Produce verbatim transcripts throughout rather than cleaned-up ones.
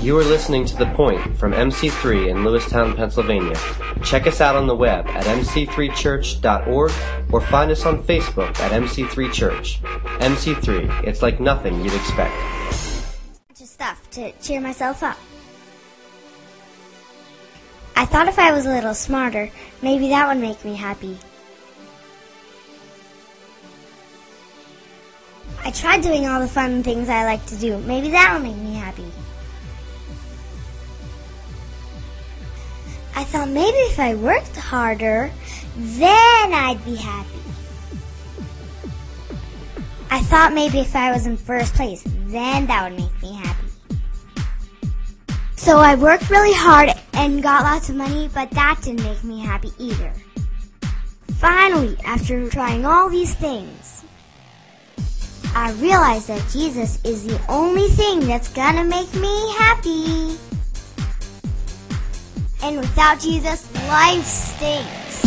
You are listening to The Point from M C three in Lewistown, Pennsylvania. Check us out on the web at m c three church dot org or find us on Facebook at M C three Church. M C three, it's like nothing you'd expect. Just stuff to cheer myself up. I thought if I was a little smarter, maybe that would make me happy. I tried doing all the fun things I like to do. Maybe that will make me happy. I thought maybe if I worked harder, then I'd be happy. I thought maybe if I was in first place, then that would make me happy. So I worked really hard and got lots of money, but that didn't make me happy either. Finally, after trying all these things, I realized that Jesus is the only thing that's gonna make me happy. And without Jesus, life stinks.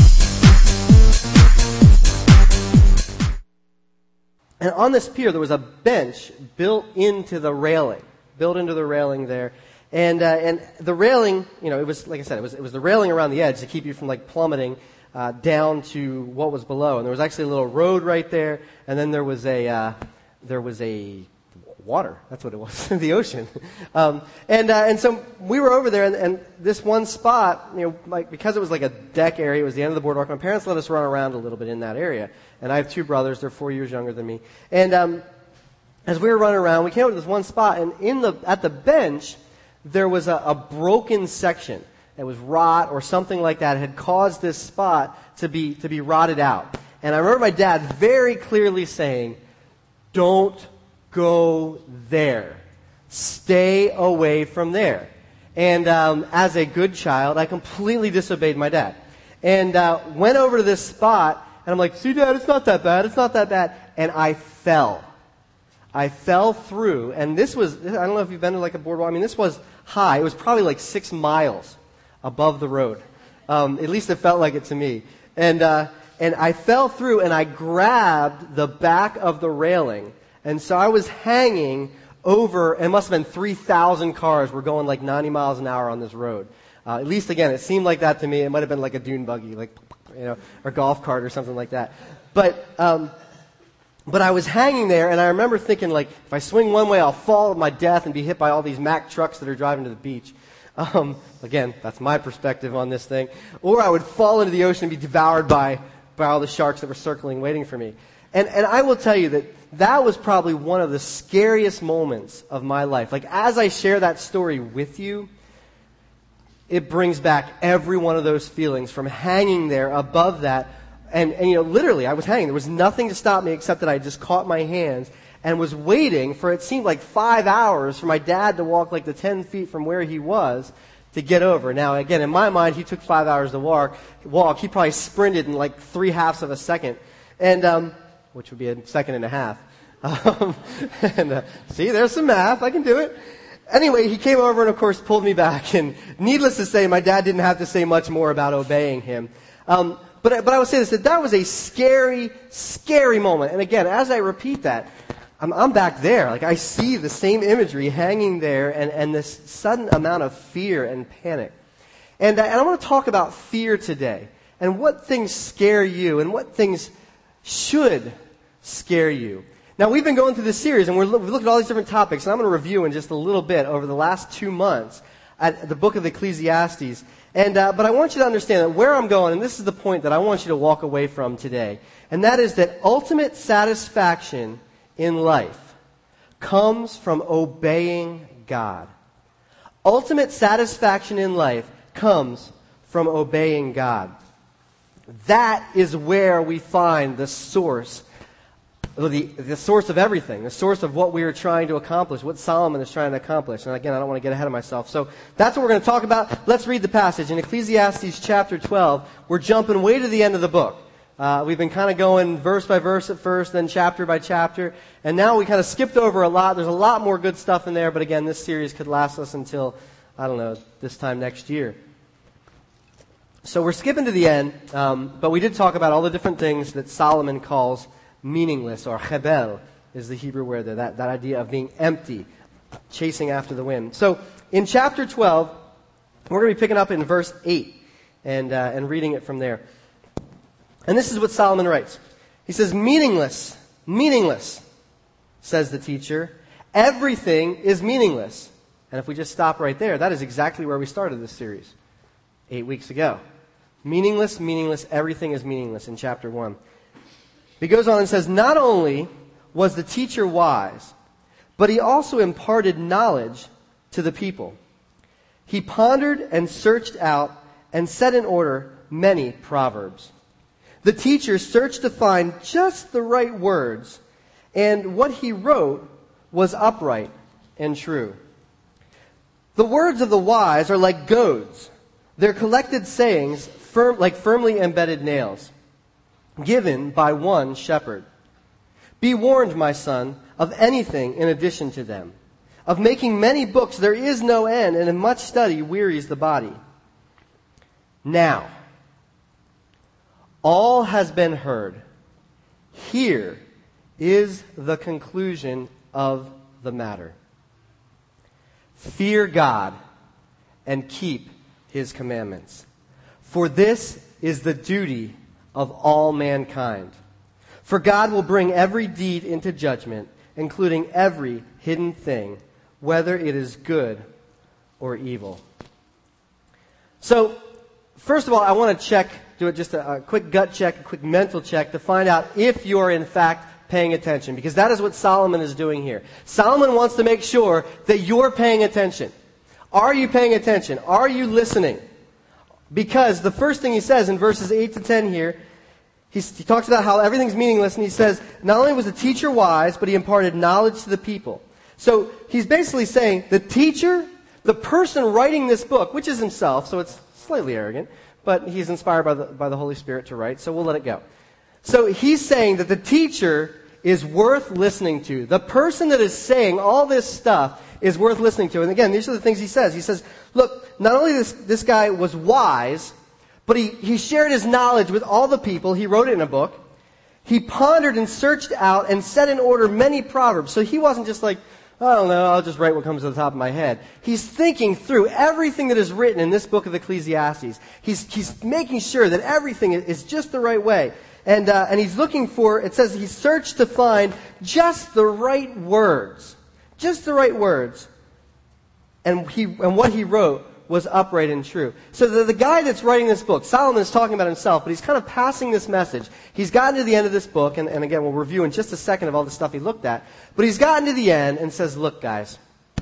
And on this pier, there was a bench built into the railing, built into the railing there. And uh, and the railing, you know, it was, like I said, it was it was the railing around the edge to keep you from, like, plummeting uh, down to what was below. And there was actually a little road right there, and then there was a uh, there was a water. That's what it was, the ocean. Um, and uh, and so we were over there, and, and this one spot, you know, like because it was like a deck area, it was the end of the boardwalk. My parents let us run around a little bit in that area, and I have two brothers. They're four years younger than me. And um, as we were running around, we came up to this one spot, and in the at the bench there was a, a broken section. It was rot or something like that. It had caused this spot to be to be rotted out. And I remember my dad very clearly saying, "Don't go there. Stay away from there." And um, as a good child, I completely disobeyed my dad. And uh, went over to this spot, and I'm like, "See, Dad, it's not that bad. It's not that bad." And I fell. I fell through, and this was, I don't know if you've been to like a boardwalk. I mean, this was high. It was probably like six miles above the road. Um, at least it felt like it to me. And uh, and I fell through, and I grabbed the back of the railing. And so I was hanging over, it must have been three thousand cars were going like ninety miles an hour on this road. Uh, at least, again, it seemed like that to me. It might have been like a dune buggy, like, you know, or golf cart or something like that. But, um, but I was hanging there, and I remember thinking, like, if I swing one way, I'll fall to my death and be hit by all these Mack trucks that are driving to the beach. Um, again, that's my perspective on this thing. Or I would fall into the ocean and be devoured by, by all the sharks that were circling, waiting for me. And, and I will tell you that that was probably one of the scariest moments of my life. Like, as I share that story with you, it brings back every one of those feelings from hanging there above that. And, and, you know, literally, I was hanging. There was nothing to stop me except that I just caught my hands and was waiting for, it seemed like five hours for my dad to walk like the ten feet from where he was to get over. Now, again, in my mind, he took five hours to walk. Walk. He probably sprinted in like three halves of a second. And, um, which would be a second and a half. Um, and uh, see, there's some math. I can do it. Anyway, he came over and, of course, pulled me back. And needless to say, my dad didn't have to say much more about obeying him. Um, but, but I would say this, that that was a scary, scary moment. And again, as I repeat that, I'm, I'm back there. Like, I see the same imagery hanging there and, and this sudden amount of fear and panic. And, uh, and I want to talk about fear today and what things scare you and what things should scare you. Now, we've been going through this series, and we're, we've looked at all these different topics, and I'm going to review in just a little bit over the last two months at the book of Ecclesiastes. And uh, but I want you to understand that where I'm going, and this is the point that I want you to walk away from today, and that is that ultimate satisfaction in life comes from obeying God. Ultimate satisfaction in life comes from obeying God. That is where we find the source The, the source of everything, the source of what we are trying to accomplish, what Solomon is trying to accomplish. And again, I don't want to get ahead of myself. So that's what we're going to talk about. Let's read the passage. In Ecclesiastes chapter twelve, we're jumping way to the end of the book. Uh, we've been kind of going verse by verse at first, then chapter by chapter. And now we kind of skipped over a lot. There's a lot more good stuff in there. But again, this series could last us until, I don't know, this time next year. So we're skipping to the end. Um, but we did talk about all the different things that Solomon calls meaningless, or hebel is the Hebrew word there, that, that idea of being empty, chasing after the wind. So in chapter twelve, we're going to be picking up in verse eight and, uh, and reading it from there. And this is what Solomon writes. He says, meaningless, meaningless, says the teacher. Everything is meaningless. And if we just stop right there, that is exactly where we started this series eight weeks ago. Meaningless, meaningless, everything is meaningless in chapter one. He goes on and says, not only was the teacher wise, but he also imparted knowledge to the people. He pondered and searched out and set in order many proverbs. The teacher searched to find just the right words, and what he wrote was upright and true. The words of the wise are like goads, their collected sayings firm, like firmly embedded nails, given by one shepherd. Be warned, my son, of anything in addition to them. Of making many books there is no end, and in much study wearies the body. Now, all has been heard. Here is the conclusion of the matter. Fear God and keep His commandments. For this is the duty of all mankind. For God will bring every deed into judgment, including every hidden thing, whether it is good or evil. So, first of all, I want to check, do it just a, a quick gut check, a quick mental check to find out if you're in fact paying attention, because that is what Solomon is doing here. Solomon wants to make sure that you're paying attention. Are you paying attention? Are you listening? Because the first thing he says in verses eight to ten here, he, he talks about how everything's meaningless, and he says, not only was the teacher wise, but he imparted knowledge to the people. So he's basically saying the teacher, the person writing this book, which is himself, so it's slightly arrogant, but he's inspired by the, by the Holy Spirit to write, so we'll let it go. So he's saying that the teacher is worth listening to. The person that is saying all this stuff is worth listening to. And again, these are the things he says. He says, look, not only this, this guy was wise, but he, he shared his knowledge with all the people. He wrote it in a book. He pondered and searched out and set in order many proverbs. So he wasn't just like, I don't know, I'll just write what comes to the top of my head. He's thinking through everything that is written in this book of Ecclesiastes. He's, he's making sure that everything is just the right way. And, uh, and he's looking for, it says he searched to find just the right words. Just the right words. And he, and what he wrote was upright and true. So the, the guy that's writing this book, Solomon is talking about himself, but he's kind of passing this message. He's gotten to the end of this book, and, and again, we'll review in just a second of all the stuff he looked at. But he's gotten to the end and says, look, guys,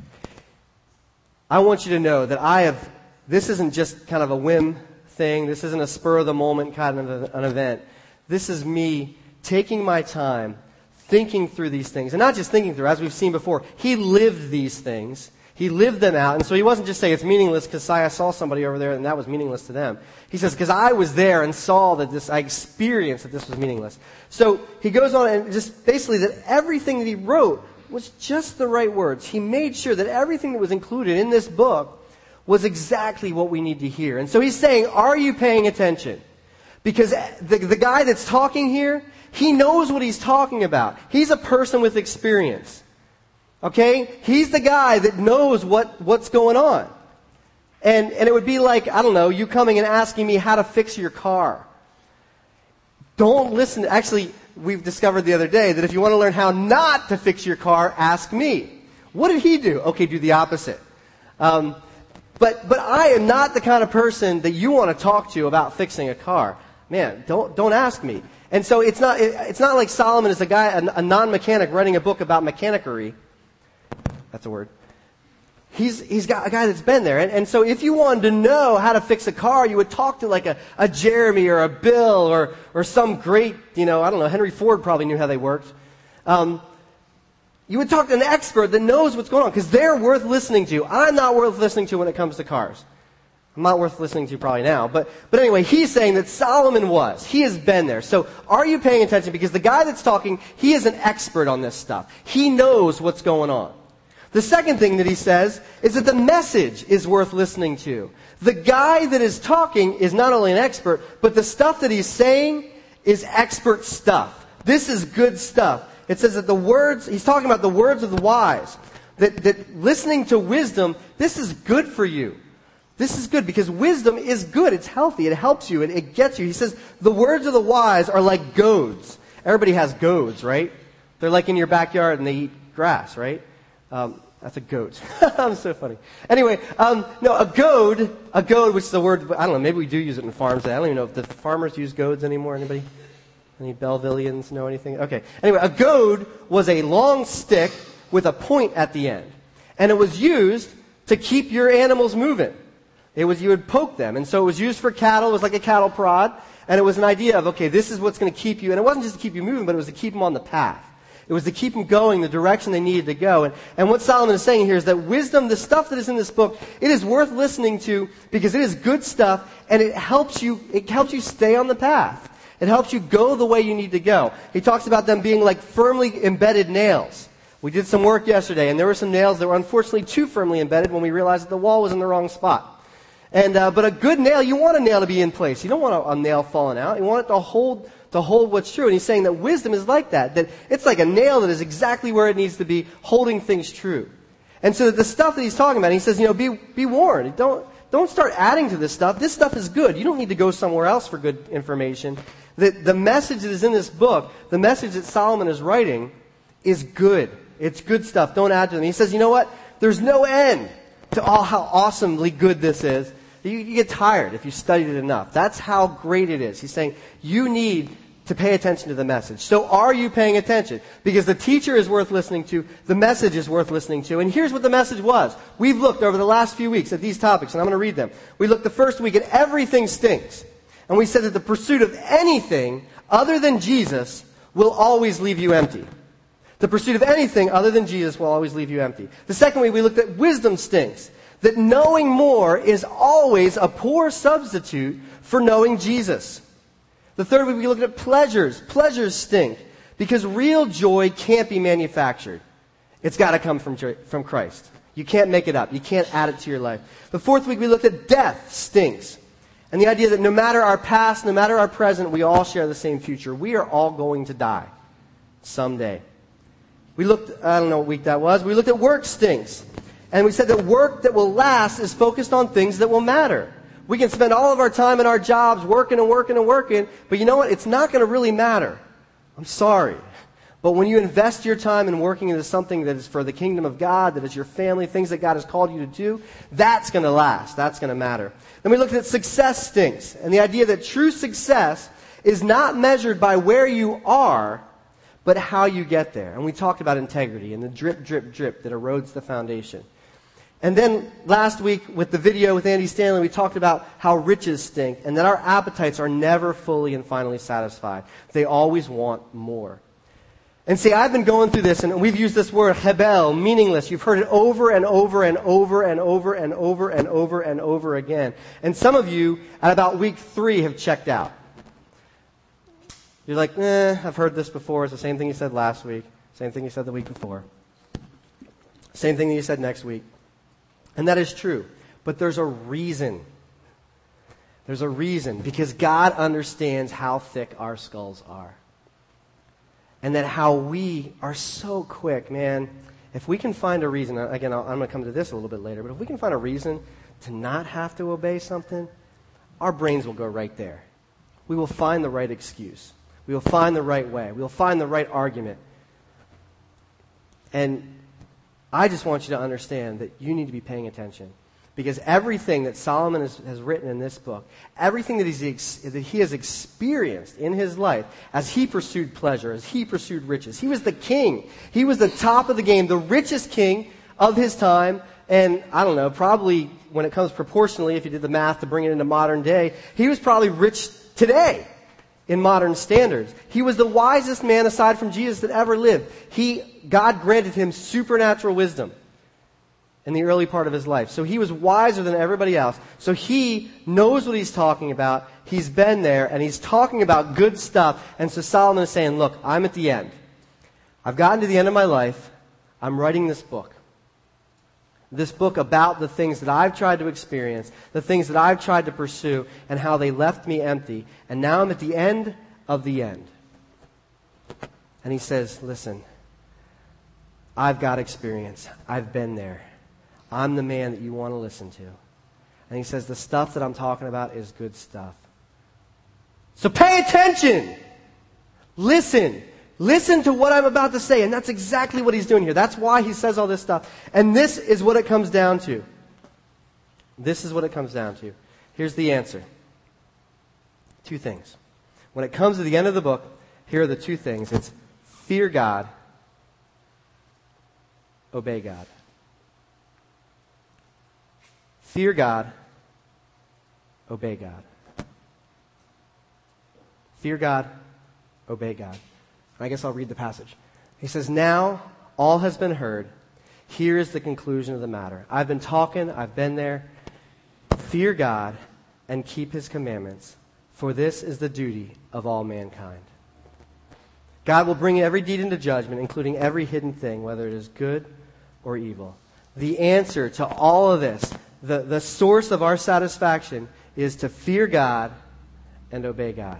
I want you to know that I have, this isn't just kind of a whim thing. This isn't a spur of the moment kind of an event. This is me taking my time, thinking through these things. And not just thinking through, as we've seen before. He lived these things. He lived them out. And so he wasn't just saying it's meaningless because I saw somebody over there and that was meaningless to them. He says, because I was there and saw that this, I experienced that this was meaningless. So he goes on and just basically that everything that he wrote was just the right words. He made sure that everything that was included in this book was exactly what we need to hear. And so he's saying, are you paying attention? Because the, the guy that's talking here, he knows what he's talking about. He's a person with experience. Okay? He's the guy that knows what, what's going on. And, and it would be like, I don't know, you coming and asking me how to fix your car. Don't listen. Actually, we've discovered the other day that if you want to learn how not to fix your car, ask me. What did he do? Okay, do the opposite. Um, but, but I am not the kind of person that you want to talk to about fixing a car. Man, don't don't ask me. And so it's not it, it's not like Solomon is a guy, a, a non-mechanic writing a book about mechanicery. That's a word. He's he's got a guy that's been there. And, and so if you wanted to know how to fix a car, you would talk to like a, a Jeremy or a Bill or or some great, you know, I don't know, Henry Ford probably knew how they worked. Um, you would talk to an expert that knows what's going on because they're worth listening to. I'm not worth listening to when it comes to cars. I'm not worth listening to probably now. But, but anyway, he's saying that Solomon was. He has been there. So are you paying attention? Because the guy that's talking, he is an expert on this stuff. He knows what's going on. The second thing that he says is that the message is worth listening to. The guy that is talking is not only an expert, but the stuff that he's saying is expert stuff. This is good stuff. It says that the words, he's talking about the words of the wise. That, that listening to wisdom, this is good for you. This is good because wisdom is good. It's healthy. It helps you. It, it gets you. He says, the words of the wise are like goads. Everybody has goads, right? They're like in your backyard and they eat grass, right? Um, that's a goat. I'm so funny. Anyway, um, no, a goad, a goad, which is the word, I don't know, maybe we do use it in farms. I don't even know if the farmers use goads anymore. Anybody? Any Bellevillians know anything? Okay. Anyway, a goad was a long stick with a point at the end. And it was used to keep your animals moving. It was, you would poke them. And so it was used for cattle. It was like a cattle prod. And it was an idea of, okay, this is what's going to keep you. And it wasn't just to keep you moving, but it was to keep them on the path. It was to keep them going the direction they needed to go. And, and what Solomon is saying here is that wisdom, the stuff that is in this book, it is worth listening to because it is good stuff and it helps you, it helps you stay on the path. It helps you go the way you need to go. He talks about them being like firmly embedded nails. We did some work yesterday, and there were some nails that were unfortunately too firmly embedded when we realized that the wall was in the wrong spot. And uh, but a good nail, you want a nail to be in place. You don't want a, a nail falling out. You want it to hold to hold what's true. And he's saying that wisdom is like that. That it's like a nail that is exactly where it needs to be, holding things true. And so the stuff that he's talking about, he says, you know, be be warned. Don't don't start adding to this stuff. This stuff is good. You don't need to go somewhere else for good information. The the message that is in this book, the message that Solomon is writing, is good. It's good stuff. Don't add to them. He says, you know what? There's no end to all how awesomely good this is. You, you get tired if you studied it enough. That's how great it is. He's saying you need to pay attention to the message. So are you paying attention? Because the teacher is worth listening to. The message is worth listening to. And here's what the message was. We've looked over the last few weeks at these topics, and I'm going to read them. We looked the first week at everything stinks. And we said that the pursuit of anything other than Jesus will always leave you empty. The pursuit of anything other than Jesus will always leave you empty. The second week we looked at wisdom stinks. That knowing more is always a poor substitute for knowing Jesus. The third week we looked at pleasures. Pleasures stink because real joy can't be manufactured. It's got to come from, from Christ. You can't make it up. You can't add it to your life. The fourth week we looked at death stinks. And the idea that no matter our past, no matter our present, we all share the same future. We are all going to die someday. We looked, I don't know what week that was, we looked at work stinks. And we said that work that will last is focused on things that will matter. We can spend all of our time in our jobs working and working and working, but you know what? It's not going to really matter. I'm sorry. But when you invest your time in working into something that is for the kingdom of God, that is your family, things that God has called you to do, that's going to last. That's going to matter. Then we looked at success stinks. And the idea that true success is not measured by where you are, but how you get there. And we talked about integrity and the drip, drip, drip that erodes the foundation. And then last week with the video with Andy Stanley, we talked about how riches stink and that our appetites are never fully and finally satisfied. They always want more. And see, I've been going through this, and we've used this word, hebel, meaningless. You've heard it over and over and over and over and over and over and over again. And some of you, at about week three, have checked out. You're like, eh, I've heard this before. It's the same thing you said last week. Same thing you said the week before. Same thing that you said next week. And that is true. But there's a reason. There's a reason. Because God understands how thick our skulls are. And that how we are so quick, man. If we can find a reason, again, I'm going to come to this a little bit later, but if we can find a reason to not have to obey something, our brains will go right there. We will find the right excuse. We will find the right way. We will find the right argument. And I just want you to understand that you need to be paying attention. Because everything that Solomon has, has written in this book, everything that, he's, that he has experienced in his life as he pursued pleasure, as he pursued riches. He was the king. He was the top of the game, the richest king of his time. And I don't know, probably when it comes proportionally, if you did the math to bring it into modern day, he was probably rich today in modern standards. He was the wisest man aside from Jesus that ever lived. He, God granted him supernatural wisdom in the early part of his life. So he was wiser than everybody else. So he knows what he's talking about. He's been there, and he's talking about good stuff. And so Solomon is saying, look, I'm at the end. I've gotten to the end of my life. I'm writing this book. This book about the things that I've tried to experience, the things that I've tried to pursue, and how they left me empty. And now I'm at the end of the end. And he says, listen, I've got experience. I've been there. I'm the man that you want to listen to. And he says, the stuff that I'm talking about is good stuff. So pay attention. Listen. Listen to what I'm about to say. And that's exactly what he's doing here. That's why he says all this stuff. And this is what it comes down to. This is what it comes down to. Here's the answer. Two things. When it comes to the end of the book, here are the two things. It's fear God, obey God. Fear God, obey God. Fear God, obey God. I guess I'll read the passage. He says, now all has been heard. Here is the conclusion of the matter. I've been talking. I've been there. Fear God and keep his commandments, for this is the duty of all mankind. God will bring every deed into judgment, including every hidden thing, whether it is good or evil. The answer to all of this, the, the source of our satisfaction, is to fear God and obey God.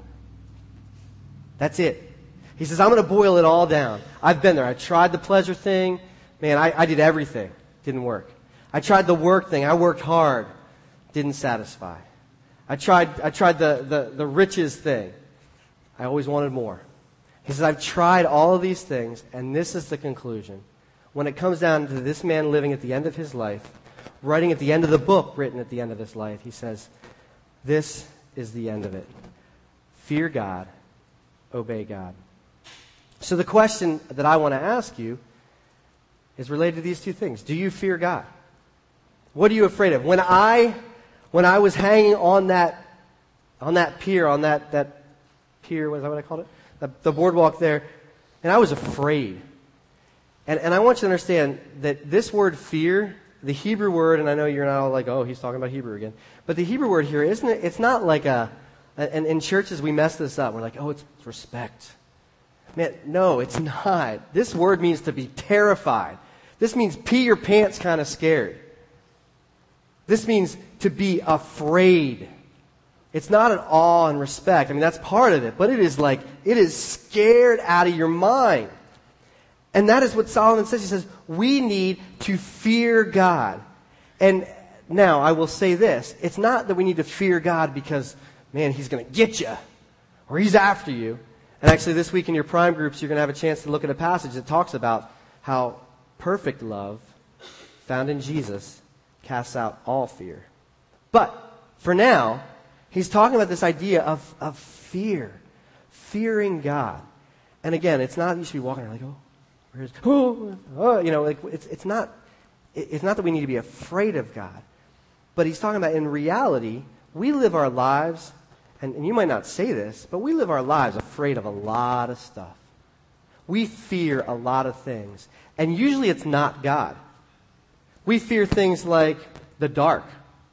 That's it. He says, I'm going to boil it all down. I've been there. I tried the pleasure thing. Man, I, I did everything. Didn't work. I tried the work thing. I worked hard. Didn't satisfy. I tried I tried the, the, the riches thing. I always wanted more. He says, I've tried all of these things, and this is the conclusion. When it comes down to this man living at the end of his life, writing at the end of the book written at the end of his life, he says, this is the end of it. Fear God, obey God. So the question that I want to ask you is related to these two things. Do you fear God? What are you afraid of? When I when I was hanging on that on that pier, on that, that pier, was that what I called it? The, the boardwalk there, and I was afraid. And and I want you to understand that this word fear, the Hebrew word, and I know you're not all like, oh, he's talking about Hebrew again. But the Hebrew word here, isn't it? It's not like a, and in churches we mess this up. We're like, oh, it's respect. Man, no, it's not. This word means to be terrified. This means pee your pants kind of scared. This means to be afraid. It's not an awe and respect. I mean, that's part of it. But it is like, it is scared out of your mind. And that is what Solomon says. He says, we need to fear God. And now, I will say this. It's not that we need to fear God because, man, he's going to get you. Or he's after you. And actually, this week in your prime groups, you're going to have a chance to look at a passage that talks about how perfect love found in Jesus casts out all fear. But for now, he's talking about this idea of, of fear, fearing God. And again, it's not you should be walking around like, oh, where's, oh, oh, you know, like it's it's not it's not that we need to be afraid of God, but he's talking about in reality, we live our lives, and, and you might not say this, but we live our lives afraid of a lot of stuff. We fear a lot of things, and usually it's not God. We fear things like the dark.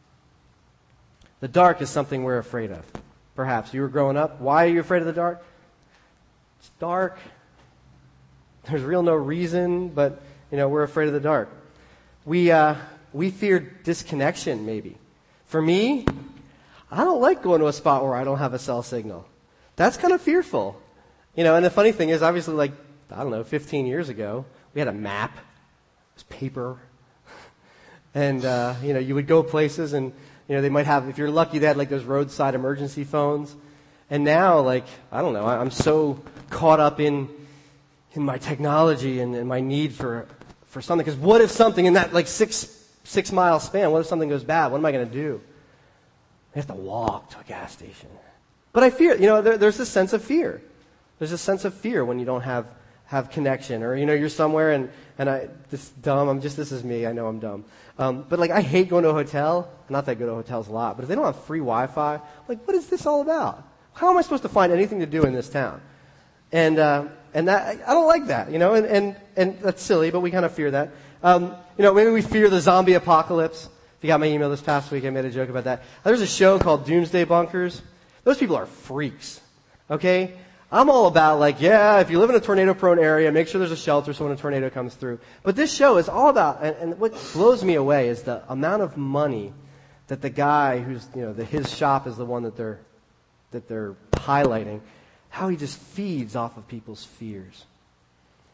The dark is something we're afraid of. Perhaps you were growing up. Why are you afraid of the dark? It's dark. There's real no reason, but you know we're afraid of the dark. We uh, we fear disconnection. Maybe for me, I don't like going to a spot where I don't have a cell signal. That's kind of fearful, you know. And the funny thing is, obviously, like I don't know, fifteen years ago, we had a map. It was paper. And, uh, you know, you would go places and, you know, they might have, if you're lucky, they had like those roadside emergency phones. And now, like, I don't know, I'm so caught up in in my technology and, and my need for for something. Because what if something in that like six six mile span, what if something goes bad? What am I going to do? I have to walk to a gas station. But I fear, you know, there, there's this sense of fear. There's a sense of fear when you don't have have connection, or you know, you're somewhere and and I this dumb. I'm just this is me. I know I'm dumb. Um, but like I hate going to a hotel. Not that I go to hotels a lot, but if they don't have free Wi-Fi, I'm like what is this all about? How am I supposed to find anything to do in this town? And uh, and that I don't like that, you know. And and and that's silly, but we kind of fear that. Um, you know, maybe we fear the zombie apocalypse. If you got my email this past week, I made a joke about that. There's a show called Doomsday Bunkers. Those people are freaks. Okay. I'm all about like, yeah, if you live in a tornado-prone area, make sure there's a shelter so when a tornado comes through. But this show is all about, and, and what blows me away is the amount of money that the guy who's, you know, the, his shop is the one that they're, that they're highlighting, how he just feeds off of people's fears.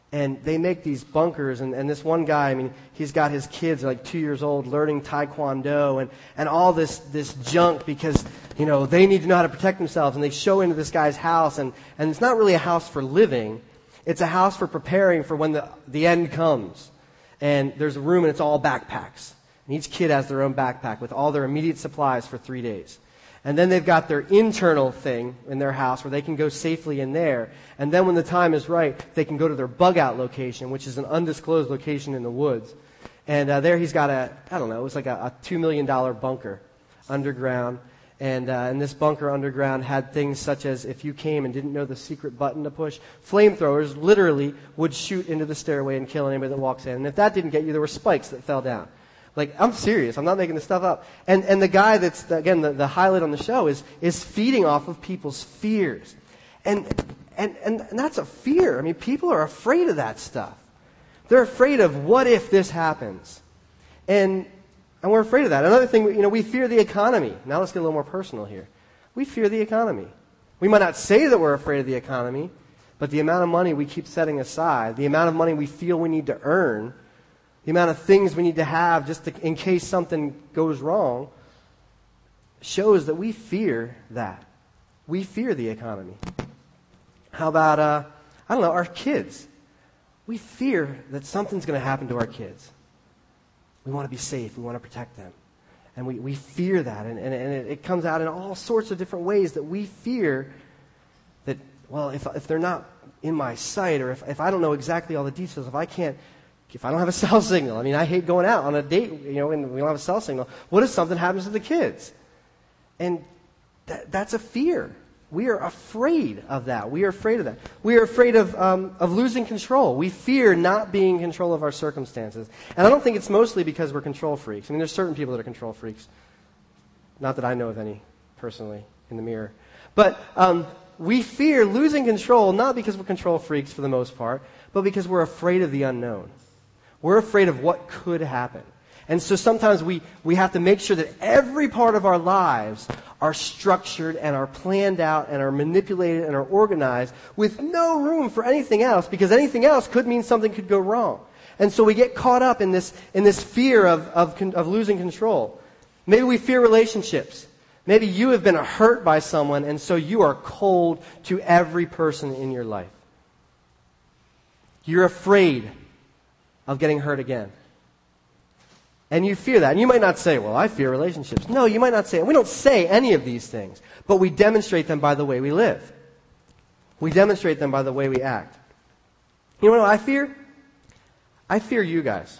And they make these bunkers, and, and this one guy, I mean, he's got his kids, like two years old, learning Taekwondo and, and all this, this junk because, you know, they need to know how to protect themselves. And they show into this guy's house, and, and it's not really a house for living. It's a house for preparing for when the, the end comes. And there's a room, and it's all backpacks. And each kid has their own backpack with all their immediate supplies for three days. And then they've got their internal thing in their house where they can go safely in there. And then when the time is right, they can go to their bug-out location, which is an undisclosed location in the woods. And uh, there he's got a, I don't know, it was like a, a two million dollars bunker underground. And, uh, and this bunker underground had things such as if you came and didn't know the secret button to push, flamethrowers literally would shoot into the stairway and kill anybody that walks in. And if that didn't get you, there were spikes that fell down. Like, I'm serious. I'm not making this stuff up. And and the guy that's, the, again, the, the highlight on the show is is feeding off of people's fears. And, and, and, and that's a fear. I mean, people are afraid of that stuff. They're afraid of what if this happens. And and we're afraid of that. Another thing, you know, we fear the economy. Now let's get a little more personal here. We fear the economy. We might not say that we're afraid of the economy, but the amount of money we keep setting aside, the amount of money we feel we need to earn, the amount of things we need to have just to, in case something goes wrong, shows that we fear that. We fear the economy. How about, uh, I don't know, our kids? We fear that something's going to happen to our kids. We want to be safe. We want to protect them. And we, we fear that. And, and, and it, it comes out in all sorts of different ways that we fear that, well, if, if they're not in my sight, or if, if I don't know exactly all the details, if I can't, if I don't have a cell signal, I mean, I hate going out on a date, you know, and we don't have a cell signal. What if something happens to the kids? And that, that's a fear. We are afraid of that. We are afraid of that. We are afraid of um, of losing control. We fear not being in control of our circumstances. And I don't think it's mostly because we're control freaks. I mean, there's certain people that are control freaks. Not that I know of any personally in the mirror. But um, we fear losing control not because we're control freaks for the most part, but because we're afraid of the unknown. We're afraid of what could happen. And so sometimes we, we have to make sure that every part of our lives are structured and are planned out and are manipulated and are organized with no room for anything else, because anything else could mean something could go wrong. And so we get caught up in this in this fear of, of, of losing control. Maybe we fear relationships. Maybe you have been hurt by someone, and so you are cold to every person in your life. You're afraid of getting hurt again. And you fear that. And you might not say, well, I fear relationships. No, you might not say it. We don't say any of these things, but we demonstrate them by the way we live. We demonstrate them by the way we act. You know what I fear? I fear you guys.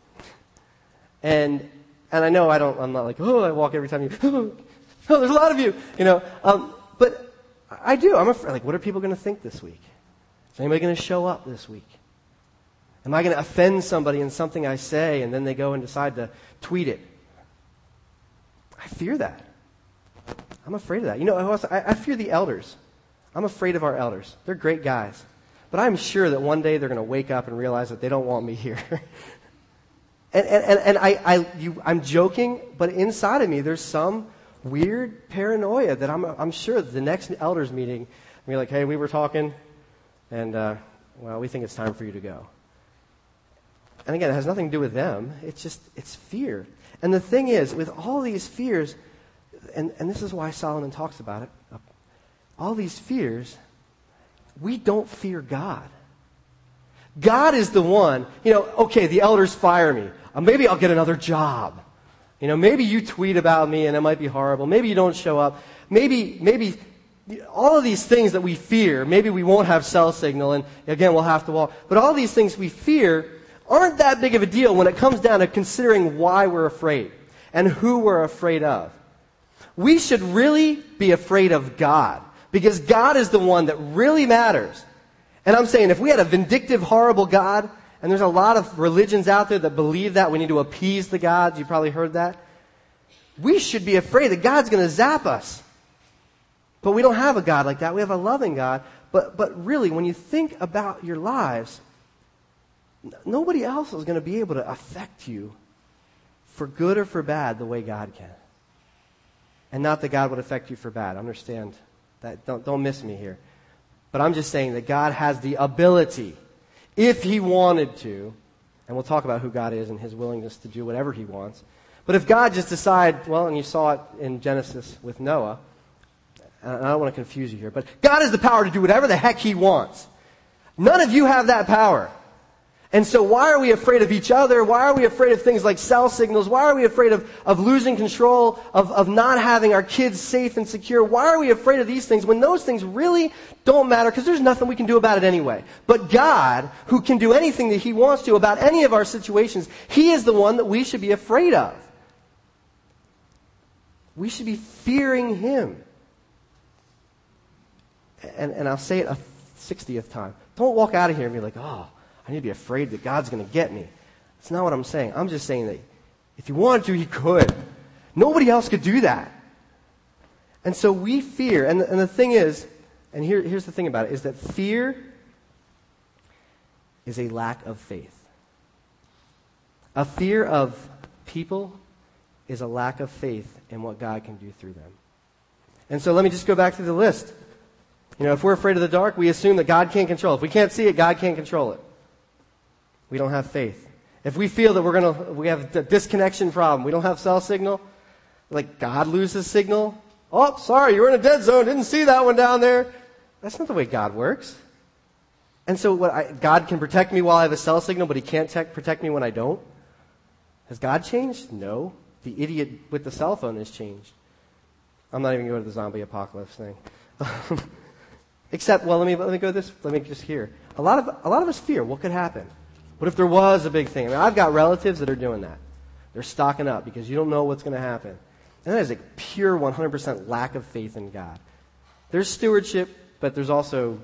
And and I know I don't, I'm not like, oh, I walk every time you, oh, there's a lot of you, you know. Um, but I do. I'm afraid, like, what are people going to think this week? Is anybody going to show up this week? Am I going to offend somebody in something I say and then they go and decide to tweet it? I fear that. I'm afraid of that. You know, I, I fear the elders. I'm afraid of our elders. They're great guys. But I'm sure that one day they're going to wake up and realize that they don't want me here. and and, and, and I, I, you, I'm joking, but inside of me there's some weird paranoia that I'm, I'm sure that the next elders meeting, I'm going to be like, hey, we were talking, and, uh, well, we think it's time for you to go. And again, it has nothing to do with them. It's just, it's fear. And the thing is, with all these fears, and, and this is why Solomon talks about it, all these fears, we don't fear God. God is the one, you know, okay, the elders fire me. Uh, maybe I'll get another job. You know, maybe you tweet about me and it might be horrible. Maybe you don't show up. Maybe, maybe all of these things that we fear, maybe we won't have cell signal and again, we'll have to walk. But all these things we fear aren't that big of a deal when it comes down to considering why we're afraid and who we're afraid of. We should really be afraid of God, because God is the one that really matters. And I'm saying if we had a vindictive, horrible God, and there's a lot of religions out there that believe that we need to appease the gods, you probably heard that, we should be afraid that God's going to zap us. But we don't have a God like that. We have a loving God. But, but really, when you think about your lives, nobody else is going to be able to affect you for good or for bad the way God can. And not that God would affect you for bad. Understand that. Don't, don't miss me here. But I'm just saying that God has the ability, if he wanted to, and we'll talk about who God is and his willingness to do whatever he wants. But if God just decided, well, and you saw it in Genesis with Noah, and I don't want to confuse you here, but God has the power to do whatever the heck he wants. None of you have that power. And so why are we afraid of each other? Why are we afraid of things like cell signals? Why are we afraid of, of losing control, of, of not having our kids safe and secure? Why are we afraid of these things when those things really don't matter? Because there's nothing we can do about it anyway. But God, who can do anything that he wants to about any of our situations, he is the one that we should be afraid of. We should be fearing him. And, and I'll say it a sixtieth time. Don't walk out of here and be like, oh, I need to be afraid that God's going to get me. That's not what I'm saying. I'm just saying that if he wanted to, he could. Nobody else could do that. And so we fear. And the, and the thing is, and here, here's the thing about it, is that fear is a lack of faith. A fear of people is a lack of faith in what God can do through them. And so let me just go back through the list. You know, if we're afraid of the dark, we assume that God can't control it. If we can't see it, God can't control it. We don't have faith. If we feel that we're going to, we have a disconnection problem, we don't have cell signal, like God loses signal. Oh, sorry, you were in a dead zone, didn't see that one down there. That's not the way God works. And so what I, God can protect me while I have a cell signal, but he can't tech, protect me when I don't? Has God changed? No. The idiot with the cell phone has changed. I'm not even going to the zombie apocalypse thing. Except, well, let me let me go this. Let me just hear. A lot of a lot of us fear what could happen. What if there was a big thing? I mean, I've got relatives that are doing that. They're stocking up because you don't know what's going to happen. And that is a pure one hundred percent lack of faith in God. There's stewardship, but there's also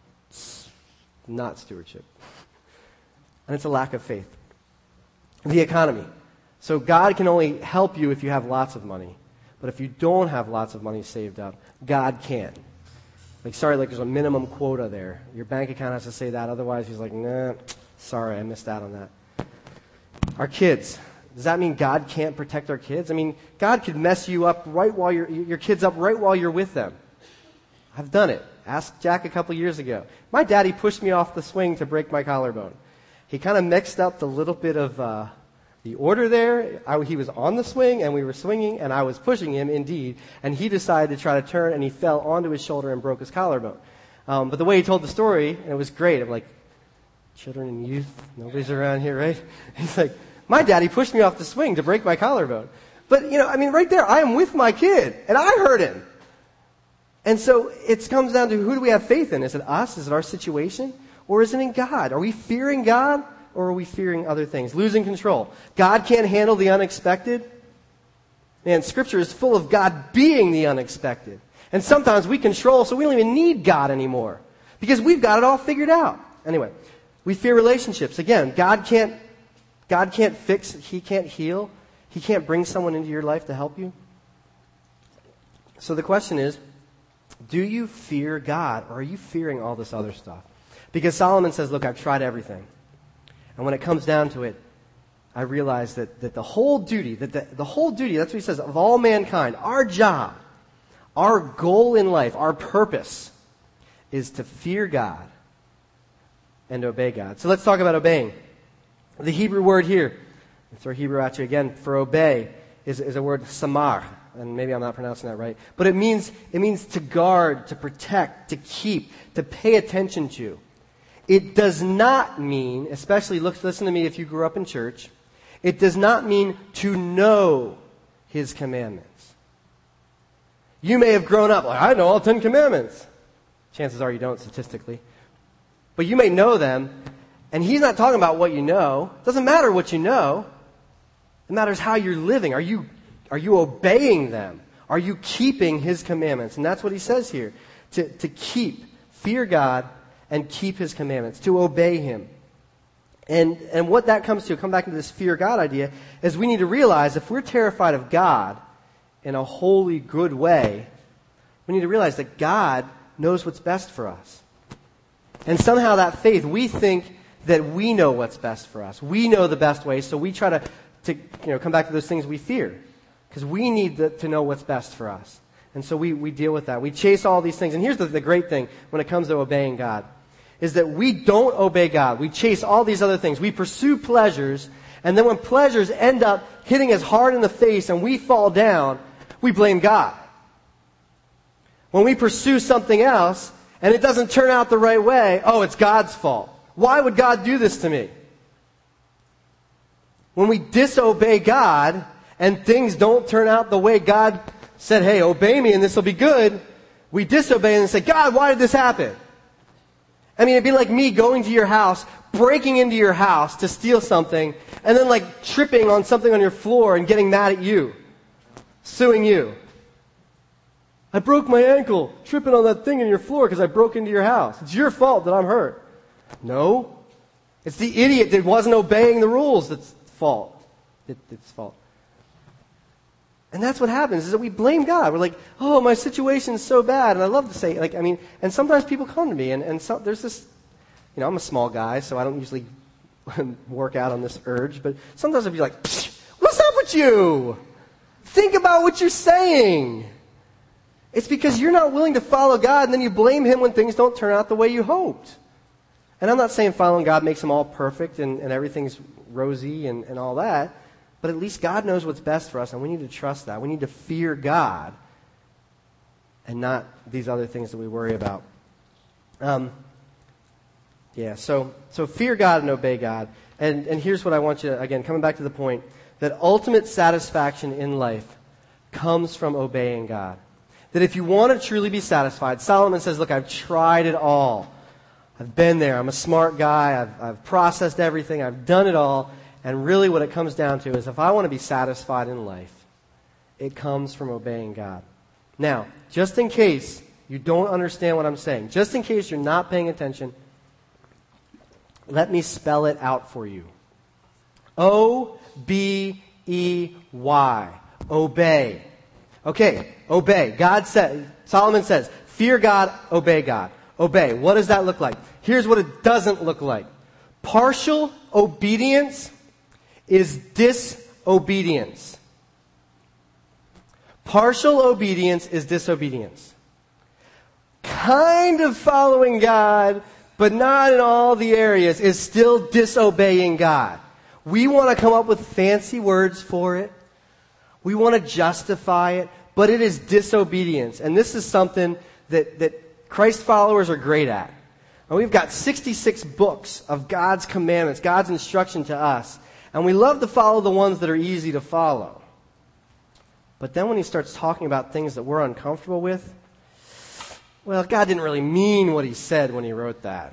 not stewardship. And it's a lack of faith. The economy. So God can only help you if you have lots of money. But if you don't have lots of money saved up, God can't. Like, sorry, like there's a minimum quota there. Your bank account has to say that. Otherwise, he's like, nah, sorry, I missed out on that. Our kids. Does that mean God can't protect our kids? I mean, God could mess you up right while you're, your kids up right while you're with them. I've done it. Ask Jack a couple years ago. My daddy pushed me off the swing to break my collarbone. He kind of mixed up the little bit of uh, the order there. I, he was on the swing, and we were swinging, and I was pushing him, indeed. And he decided to try to turn, and he fell onto his shoulder and broke his collarbone. Um, but the way he told the story, and it was great. I'm like, children and youth, nobody's around here, right? He's like, my daddy pushed me off the swing to break my collarbone. But, you know, I mean, right there, I am with my kid, and I hurt him. And so it comes down to, who do we have faith in? Is it us? Is it our situation? Or is it in God? Are we fearing God? Or are we fearing other things? Losing control. God can't handle the unexpected. Man, Scripture is full of God being the unexpected. And sometimes we control, so we don't even need God anymore. Because we've got it all figured out. Anyway, we fear relationships. Again, God can't, God can't fix, He can't heal. He can't bring someone into your life to help you. So the question is, do you fear God, or are you fearing all this other stuff? Because Solomon says, look, I've tried everything. And when it comes down to it, I realize that, that the whole duty, that the, the whole duty, that's what he says, of all mankind, our job, our goal in life, our purpose, is to fear God and obey God. So let's talk about obeying. The Hebrew word here, let's throw Hebrew at you again, for obey, is, is a word samar. And maybe I'm not pronouncing that right. But it means, it means to guard, to protect, to keep, to pay attention to. It does not mean, especially look, listen to me if you grew up in church, it does not mean to know His commandments. You may have grown up like, I know all Ten Commandments. Chances are you don't statistically. But you may know them, and He's not talking about what you know. It doesn't matter what you know. It matters how you're living. Are you, are you obeying them? Are you keeping His commandments? And that's what He says here. To, to keep, fear God, and keep His commandments, to obey Him. And and what that comes to, come back to this fear God idea, is we need to realize if we're terrified of God in a holy, good way, we need to realize that God knows what's best for us. And somehow that faith, we think that we know what's best for us. We know the best way, so we try to, to you know, come back to those things we fear. Because we need the, to know what's best for us. And so we, we deal with that. We chase all these things. And here's the, the great thing when it comes to obeying God. is that we don't obey God. We chase all these other things. We pursue pleasures, and then when pleasures end up hitting us hard in the face and we fall down, we blame God. When we pursue something else and it doesn't turn out the right way, oh, it's God's fault. Why would God do this to me? When we disobey God and things don't turn out the way God said, hey, obey me and this will be good, we disobey and say, God, why did this happen? I mean, it'd be like me going to your house, breaking into your house to steal something, and then like tripping on something on your floor and getting mad at you, suing you. I broke my ankle tripping on that thing in your floor because I broke into your house. It's your fault that I'm hurt. No. It's the idiot that wasn't obeying the rules that's fault. It, it's fault. And that's what happens, is that we blame God. We're like, oh, my situation's so bad. And I love to say, like, I mean, and sometimes people come to me, and, and so, there's this, you know, I'm a small guy, so I don't usually work out on this urge, but sometimes I'll be like, what's up with you? Think about what you're saying. It's because you're not willing to follow God, and then you blame Him when things don't turn out the way you hoped. And I'm not saying following God makes them all perfect and, and everything's rosy and, and all that. But at least God knows what's best for us, and we need to trust that. We need to fear God and not these other things that we worry about. Um, yeah, so so fear God and obey God. And, and here's what I want you to, again, coming back to the point, that ultimate satisfaction in life comes from obeying God. That if you want to truly be satisfied, Solomon says, look, I've tried it all. I've been there. I'm a smart guy. I've, I've processed everything. I've done it all. And really what it comes down to is if I want to be satisfied in life, it comes from obeying God. Now, just in case you don't understand what I'm saying, just in case you're not paying attention, let me spell it out for you. O B E Y. Obey. Okay, obey. God said, Solomon says, fear God, obey God. Obey. What does that look like? Here's what it doesn't look like. Partial obedience is disobedience. Partial obedience is disobedience. Kind of following God, but not in all the areas, is still disobeying God. We want to come up with fancy words for it. We want to justify it, but it is disobedience. And this is something that, that Christ followers are great at. And we've got sixty-six books of God's commandments, God's instruction to us. And we love to follow the ones that are easy to follow. But then when he starts talking about things that we're uncomfortable with, well, God didn't really mean what he said when he wrote that.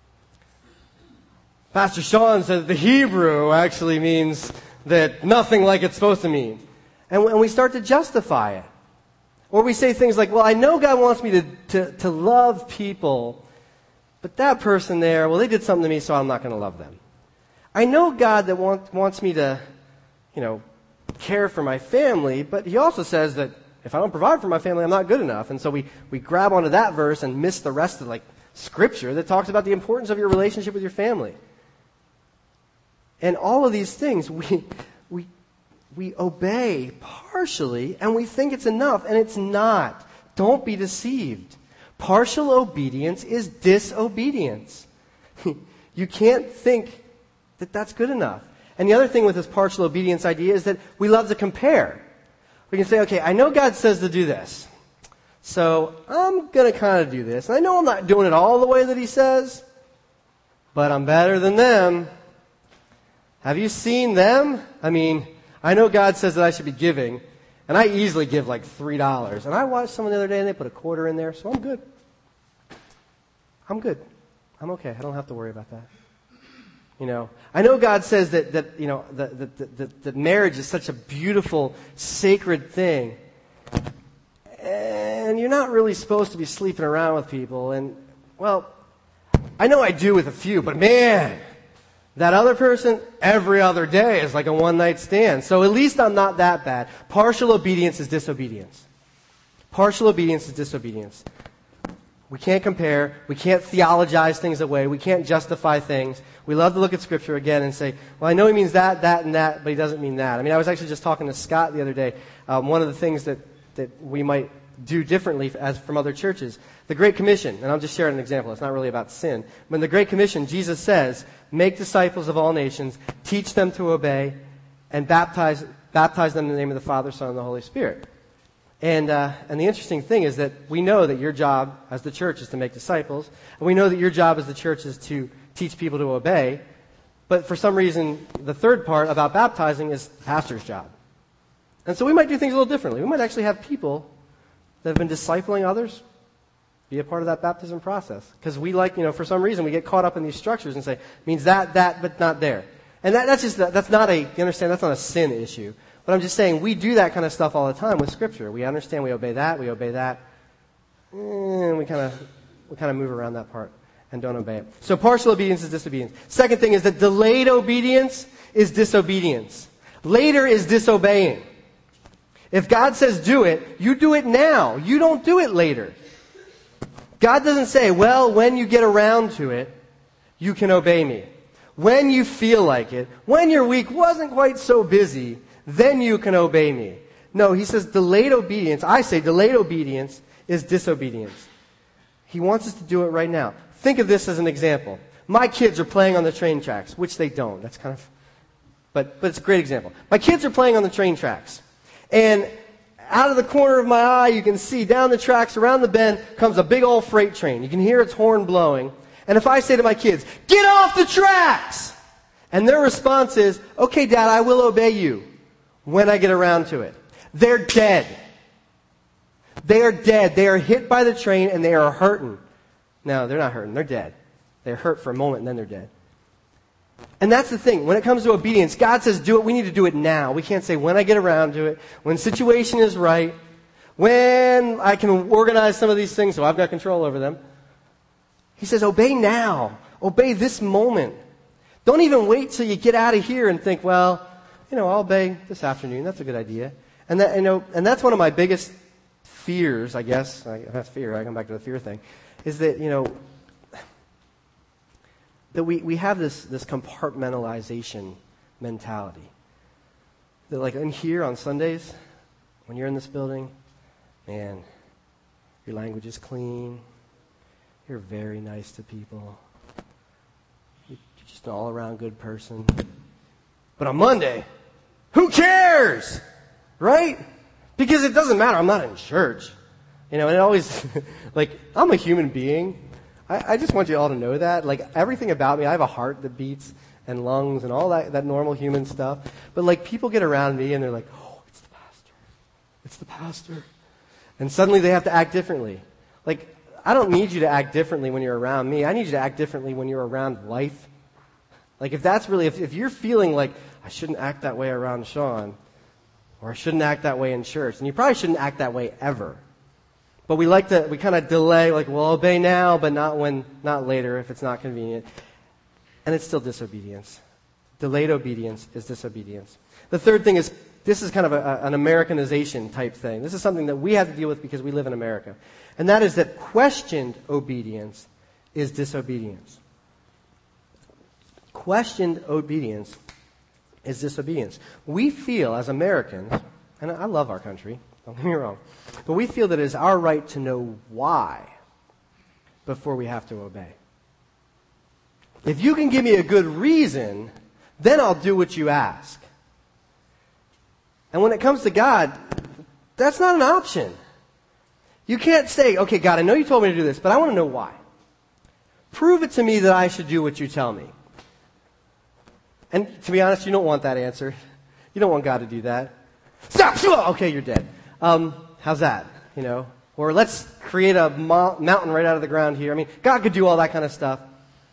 Pastor Sean said that the Hebrew actually means that nothing like it's supposed to mean. And we start to justify it. Or we say things like, well, I know God wants me to, to, to love people, but that person there, well, they did something to me, so I'm not going to love them. I know God that want, wants me to, you know, care for my family, but he also says that if I don't provide for my family, I'm not good enough. And so we, we grab onto that verse and miss the rest of, like, Scripture that talks about the importance of your relationship with your family. And all of these things, we, we, we obey partially, and we think it's enough, and it's not. Don't be deceived. Partial obedience is disobedience. You can't think that that's good enough. And the other thing with this partial obedience idea is that we love to compare. We can say, okay, I know God says to do this, so I'm going to kind of do this. And I know I'm not doing it all the way that he says, but I'm better than them. Have you seen them? I mean, I know God says that I should be giving, and I easily give like three dollars. And I watched someone the other day, and they put a quarter in there, so I'm good. I'm good. I'm okay. I don't have to worry about that. You know, I know God says that, that you know, that, that, that, that marriage is such a beautiful, sacred thing. And you're not really supposed to be sleeping around with people. And, well, I know I do with a few, but man, that other person, every other day is like a one-night stand. So at least I'm not that bad. Partial obedience is disobedience. Partial obedience is disobedience. We can't compare. We can't theologize things away. We can't justify things. We love to look at Scripture again and say, well, I know he means that, that, and that, but he doesn't mean that. I mean, I was actually just talking to Scott the other day. Um, one of the things that, that we might do differently as from other churches. The Great Commission, and I'll just share an example. It's not really about sin. But in the Great Commission, Jesus says, make disciples of all nations, teach them to obey, and baptize baptize them in the name of the Father, Son, and the Holy Spirit. And uh, and the interesting thing is that we know that your job as the church is to make disciples, and we know that your job as the church is to teach people to obey. But for some reason, the third part about baptizing is the pastor's job. And so we might do things a little differently. We might actually have people that have been discipling others be a part of that baptism process. Because we like, you know, for some reason we get caught up in these structures and say, means that, that, but not there. And that, that's just, that's not a, you understand, that's not a sin issue. But I'm just saying, we do that kind of stuff all the time with Scripture. We understand we obey that, we obey that, and we kind of, we kind of move around that part and don't obey it. So partial obedience is disobedience. Second thing is that delayed obedience is disobedience. Later is disobeying. If God says do it, you do it now. You don't do it later. God doesn't say, well, when you get around to it, you can obey me. When you feel like it, when your week wasn't quite so busy, then you can obey me. No, he says delayed obedience, I say delayed obedience is disobedience. He wants us to do it right now. Think of this as an example. My kids are playing on the train tracks, which they don't. That's kind of, but, but it's a great example. My kids are playing on the train tracks. And out of the corner of my eye, you can see down the tracks, around the bend, comes a big old freight train. You can hear its horn blowing. And if I say to my kids, get off the tracks! And their response is, okay, Dad, I will obey you when I get around to it. They're dead. They are dead. They are hit by the train and they are hurting. No, they're not hurting. They're dead. They're hurt for a moment and then they're dead. And that's the thing. When it comes to obedience, God says do it. We need to do it now. We can't say when I get around to it, when the situation is right, when I can organize some of these things so I've got control over them. He says obey now. Obey this moment. Don't even wait till you get out of here and think, well, you know, I'll obey this afternoon. That's a good idea. And that, you know, and that's one of my biggest fears, I guess. I, that's fear. I come back to the fear thing. Is that, you know, that we, we have this, this compartmentalization mentality. That like in here on Sundays, when you're in this building, man, your language is clean. You're very nice to people. You're just an all-around good person. But on Monday, who cares? Right? Because it doesn't matter. I'm not in church. You know, and it always, like, I'm a human being. I, I just want you all to know that. Like, everything about me, I have a heart that beats and lungs and all that, that normal human stuff. But, like, people get around me and they're like, oh, it's the pastor. It's the pastor. And suddenly they have to act differently. Like, I don't need you to act differently when you're around me. I need you to act differently when you're around life. Like, if that's really, if, if you're feeling like, I shouldn't act that way around Sean, or I shouldn't act that way in church, and you probably shouldn't act that way ever. But we like to, we kind of delay, like, we'll obey now, but not when, not later if it's not convenient. And it's still disobedience. Delayed obedience is disobedience. The third thing is, this is kind of a, a, an Americanization type thing. This is something that we have to deal with because we live in America. And that is that questioned obedience is disobedience. Questioned obedience is disobedience. We feel as Americans, and I love our country, don't get me wrong, but we feel that it is our right to know why before we have to obey. If you can give me a good reason, then I'll do what you ask. And when it comes to God, that's not an option. You can't say, okay, God, I know you told me to do this, but I want to know why. Prove it to me that I should do what you tell me. And to be honest, you don't want that answer. You don't want God to do that. Stop! Okay, you're dead. Um, how's that? You know, or let's create a mo- mountain right out of the ground here. I mean, God could do all that kind of stuff.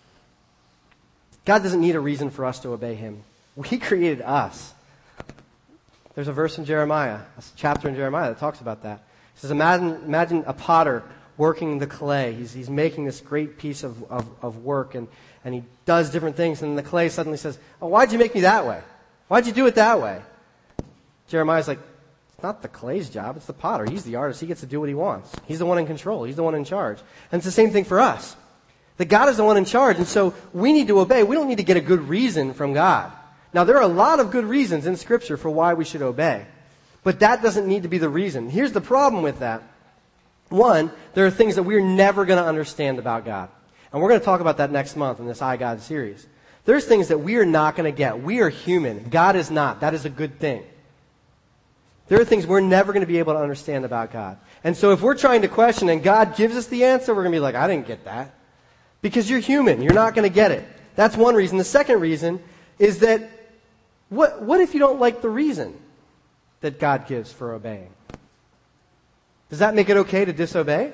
God doesn't need a reason for us to obey Him. He created us. There's a verse in Jeremiah, a chapter in Jeremiah that talks about that. It says, imagine, imagine a potter working the clay. He's, he's making this great piece of, of, of work, and, and he does different things, and the clay suddenly says, oh, why'd you make me that way? Why'd you do it that way? Jeremiah's like, it's not the clay's job, it's the potter. He's the artist. He gets to do what he wants. He's the one in control. He's the one in charge. And it's the same thing for us. That God is the one in charge, and so we need to obey. We don't need to get a good reason from God. Now, there are a lot of good reasons in Scripture for why we should obey. But that doesn't need to be the reason. Here's the problem with that. One, there are things that we're never going to understand about God. And we're going to talk about that next month in this I, God series. There's things that we are not going to get. We are human. God is not. That is a good thing. There are things we're never going to be able to understand about God. And so if we're trying to question and God gives us the answer, we're going to be like, I didn't get that. Because you're human. You're not going to get it. That's one reason. The second reason is that what, what if you don't like the reason that God gives for obeying? Does that make it okay to disobey?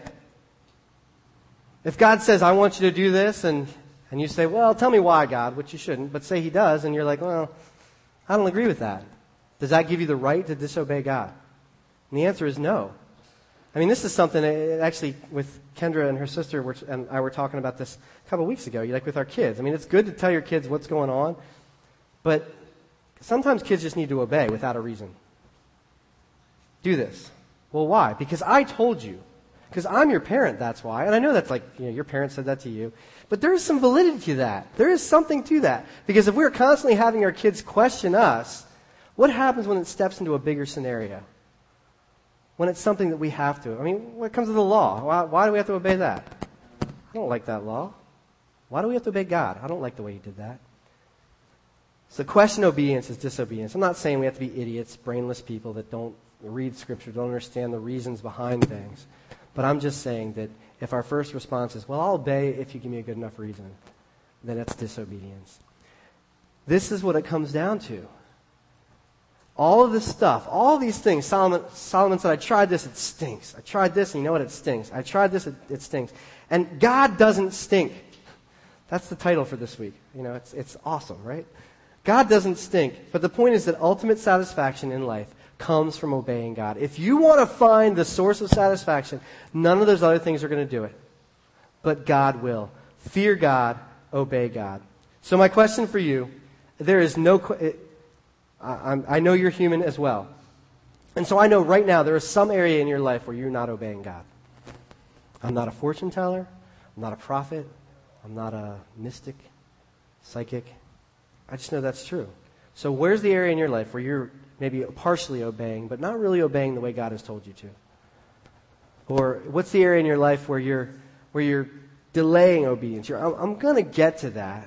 If God says, I want you to do this, and, and you say, well, tell me why, God, which you shouldn't, but say he does, and you're like, well, I don't agree with that. Does that give you the right to disobey God? And the answer is no. I mean, this is something, actually, with Kendra and her sister and I were talking about this a couple of weeks ago, like with our kids. I mean, it's good to tell your kids what's going on, but sometimes kids just need to obey without a reason. Do this. Well, why? Because I told you. Because I'm your parent, that's why. And I know that's like, you know, your parents said that to you. But there is some validity to that. There is something to that. Because if we're constantly having our kids question us, what happens when it steps into a bigger scenario? When it's something that we have to. I mean, when it comes to the law, why, why do we have to obey that? I don't like that law. Why do we have to obey God? I don't like the way you did that. So question obedience is disobedience. I'm not saying we have to be idiots, brainless people that don't read Scripture, don't understand the reasons behind things. But I'm just saying that if our first response is, well, I'll obey if you give me a good enough reason, then it's disobedience. This is what it comes down to. All of this stuff, all these things, Solomon, Solomon said, I tried this, it stinks. I tried this, and you know what, it stinks. I tried this, it, it stinks. And God doesn't stink. That's the title for this week. You know, it's it's awesome, right? God doesn't stink. But the point is that ultimate satisfaction in life comes from obeying God. If you want to find the source of satisfaction, none of those other things are going to do it. But God will. Fear God, obey God. So my question for you, there is no... It, I, I know you're human as well. And so I know right now there is some area in your life where you're not obeying God. I'm not a fortune teller. I'm not a prophet. I'm not a mystic, psychic. I just know that's true. So where's the area in your life where you're maybe partially obeying, but not really obeying the way God has told you to? Or what's the area in your life where you're where you're delaying obedience? You're, I'm, I'm going to get to that.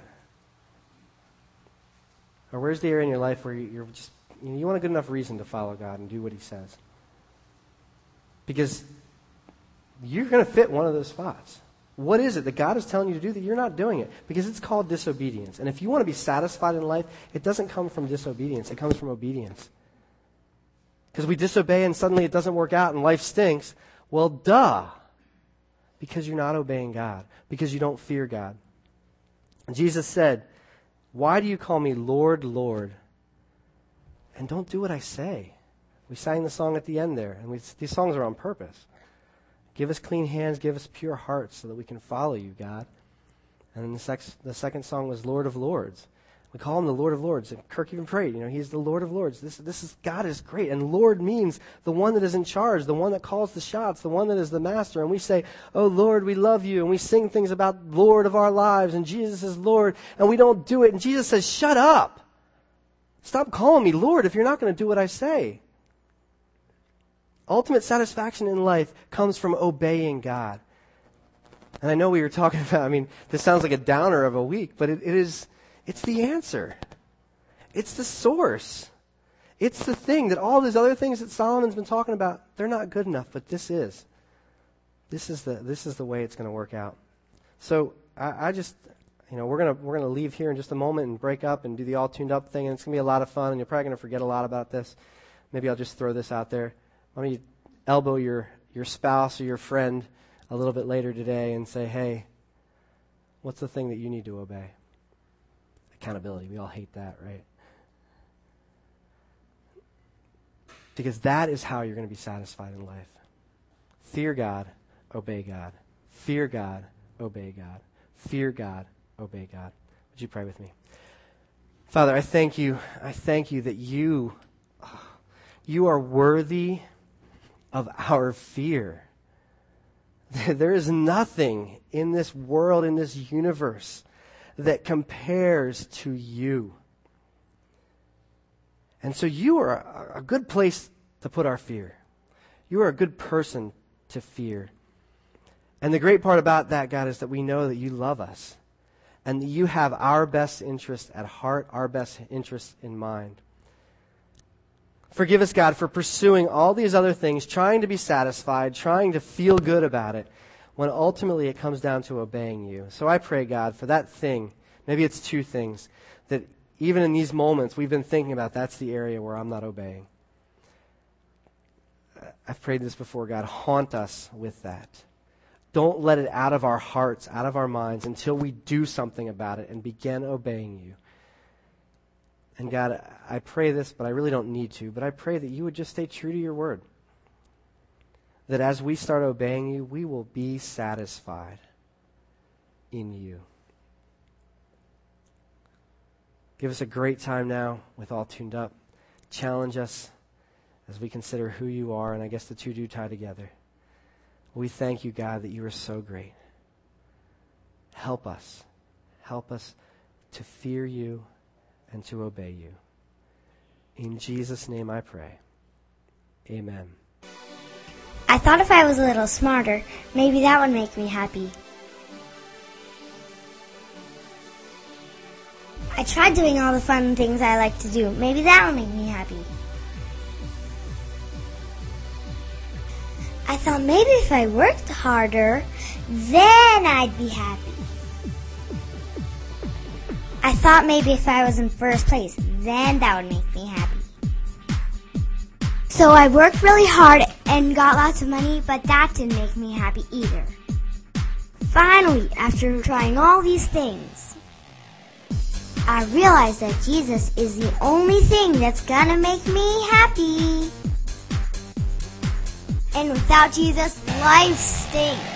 Or where's the area in your life where you're just, you know, you want a good enough reason to follow God and do what he says? Because you're going to fit one of those spots. What is it that God is telling you to do that you're not doing it? Because it's called disobedience. And if you want to be satisfied in life, it doesn't come from disobedience. It comes from obedience. Because we disobey and suddenly it doesn't work out and life stinks. Well, duh. Because you're not obeying God. Because you don't fear God. And Jesus said, why do you call me Lord, Lord, and don't do what I say? We sang the song at the end there, and we, these songs are on purpose. Give us clean hands, give us pure hearts so that we can follow you, God. And then the, sex, the second song was Lord of Lords. We call him the Lord of Lords. And Kirk even prayed, you know, he's the Lord of Lords. This, this is, God is great. And Lord means the one that is in charge, the one that calls the shots, the one that is the master. And we say, oh, Lord, we love you. And we sing things about Lord of our lives. And Jesus is Lord. And we don't do it. And Jesus says, shut up. Stop calling me Lord if you're not going to do what I say. Ultimate satisfaction in life comes from obeying God. And I know we were talking about, I mean, this sounds like a downer of a week, but it, it is, it's the answer. It's the source. It's the thing that all these other things that Solomon's been talking about, they're not good enough, but this is. This is the, this is the way it's going to work out. So I, I just, you know, we're going to, we're going to leave here in just a moment and break up and do the all tuned up thing. And it's going to be a lot of fun. And you're probably going to forget a lot about this. Maybe I'll just throw this out there. Why don't you elbow your, your spouse or your friend a little bit later today and say, hey, what's the thing that you need to obey? Accountability. We all hate that, right? Because that is how you're going to be satisfied in life. Fear God, obey God. Fear God, obey God. Fear God, obey God. Would you pray with me? Father, I thank you. I thank you that you, you are worthy of our fear. There is nothing in this world, in this universe, that compares to you. And so you are a, a good place to put our fear. You are a good person to fear. And the great part about that, God, is that we know that you love us and that you have our best interest at heart, our best interest in mind. Forgive us, God, for pursuing all these other things, trying to be satisfied, trying to feel good about it, when ultimately it comes down to obeying you. So I pray, God, for that thing, maybe it's two things, that even in these moments we've been thinking about, that's the area where I'm not obeying. I've prayed this before, God. Haunt us with that. Don't let it out of our hearts, out of our minds, until we do something about it and begin obeying you. And God, I pray this, but I really don't need to, but I pray that you would just stay true to your word. That as we start obeying you, we will be satisfied in you. Give us a great time now with All Tuned Up. Challenge us as we consider who you are, and I guess the two do tie together. We thank you, God, that you are so great. Help us. Help us to fear you and to obey you. In Jesus' name I pray. Amen. I thought if I was a little smarter, maybe that would make me happy. I tried doing all the fun things I like to do. Maybe that would make me happy. I thought maybe if I worked harder, then I'd be happy. I thought maybe if I was in first place, then that would make me happy. So I worked really hard and got lots of money, but that didn't make me happy either. Finally, after trying all these things, I realized that Jesus is the only thing that's gonna make me happy. And without Jesus, life stinks.